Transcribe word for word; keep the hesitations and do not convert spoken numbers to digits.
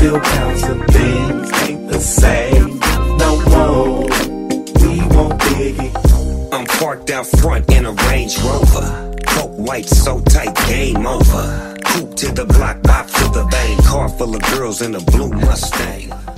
pill pounds of things ain't the same no more. We won't Biggie. I'm parked out front in a Range Rover. Coke white so tight, game over. Coupe to the block, bop to the bank. Car full of girls in a blue Mustang.